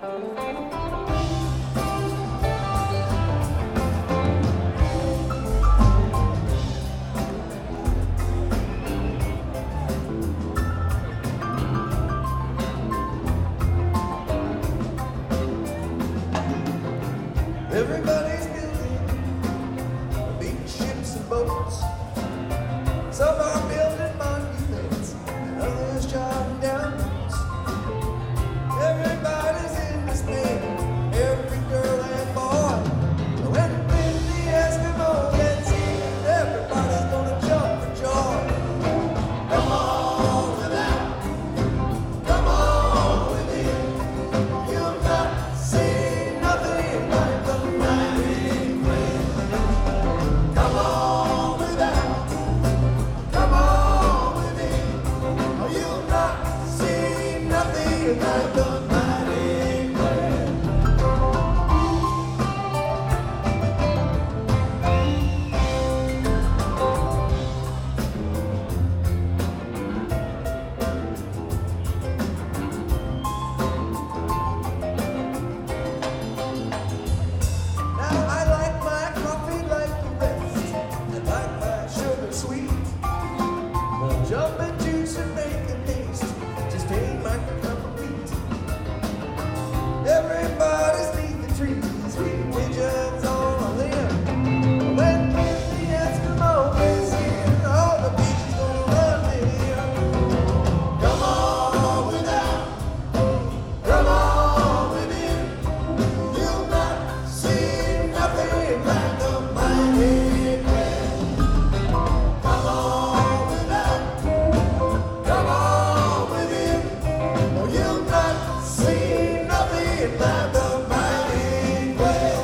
Everybody's building big ships and boats. Some are building monuments, and others jotting down notes. Everybody's in despair, every girl and boy. When the Eskimo gets in, everybody's gonna jump for joy. Come on with that, come on with it. You'll not see nothing like the mighty queen. Come on with that, come on with it. Oh, you'll not see nothing like the mighty queen. Now I like my coffee like the rest, and like my sugar sweet. But jumping juice and making haste just ain't my cup of meat. Everybody's neath the trees, we pigeons on a limb. When the Eskimo gets in, all the beaches gonna run to him. Come on with that, come on with it. You'll not see nothing like the mighty queen. Come on with that, come on with it. Oh, you'll not see nothing like the mighty queen.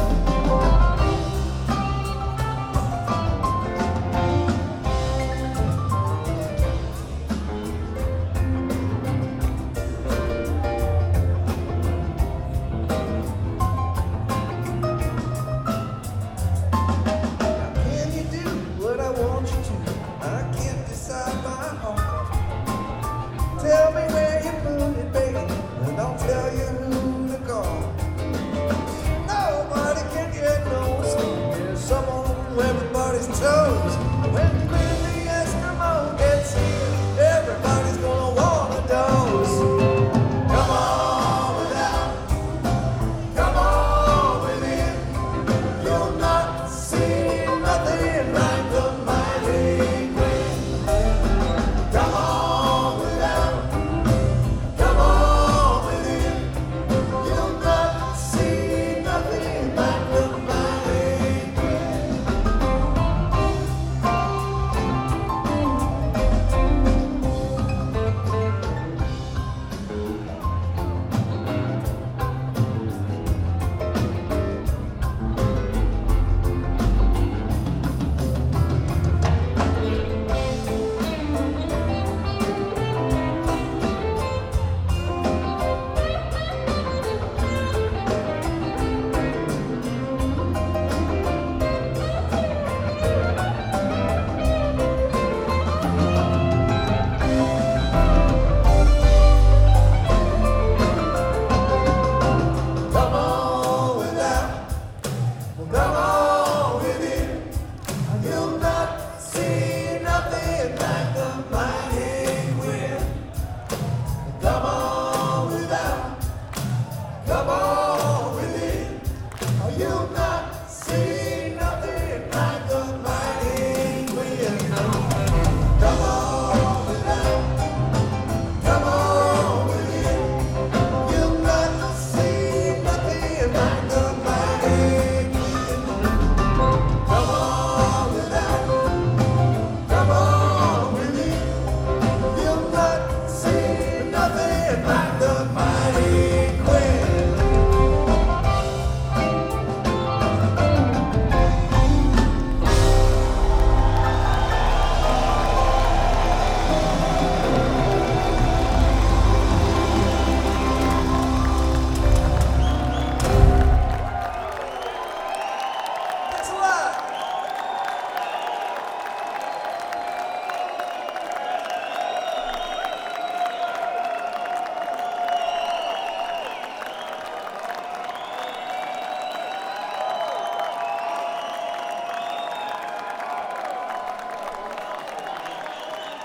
Can you do what I want you to? I can't decide my heart. Tell me where you put it, baby, and I'll tell you who to call.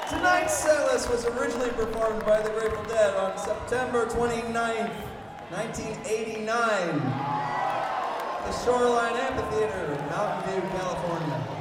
Tonight's set list was originally performed by the Grateful Dead on September 29th, 1989. The Shoreline Amphitheater, Mountain View, California.